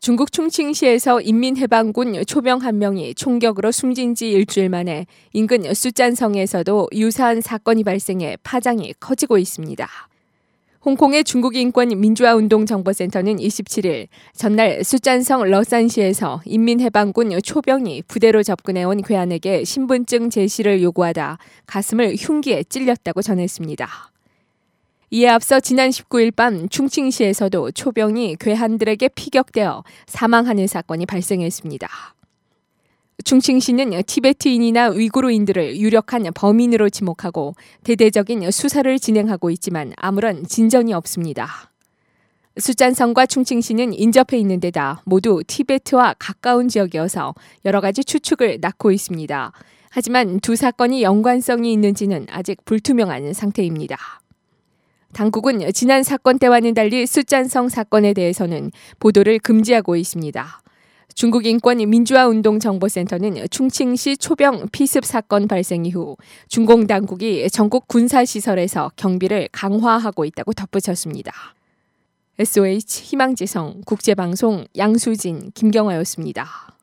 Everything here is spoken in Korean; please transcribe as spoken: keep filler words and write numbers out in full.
중국 충칭시에서 인민해방군 초병 한 명이 총격으로 숨진 지 일주일 만에 인근 수짠성에서도 유사한 사건이 발생해 파장이 커지고 있습니다. 홍콩의 중국인권민주화운동정보센터는 이십칠일 전날 수짠성 러산시에서 인민해방군 초병이 부대로 접근해온 괴한에게 신분증 제시를 요구하다 가슴을 흉기에 찔렸다고 전했습니다. 이에 앞서 지난 십구일 밤 충칭시에서도 초병이 괴한들에게 피격되어 사망하는 사건이 발생했습니다. 충칭시는 티베트인이나 위구르인들을 유력한 범인으로 지목하고 대대적인 수사를 진행하고 있지만 아무런 진전이 없습니다. 수짠성과 충칭시는 인접해 있는 데다 모두 티베트와 가까운 지역이어서 여러 가지 추측을 낳고 있습니다. 하지만 두 사건이 연관성이 있는지는 아직 불투명한 상태입니다. 당국은 지난 사건 때와는 달리 수짠성 사건에 대해서는 보도를 금지하고 있습니다. 중국인권민주화운동정보센터는 충칭시 초병 피습 사건 발생 이후 중공 당국이 전국 군사시설에서 경비를 강화하고 있다고 덧붙였습니다. 에스오에이치 희망지성 국제방송 양수진 김경화였습니다.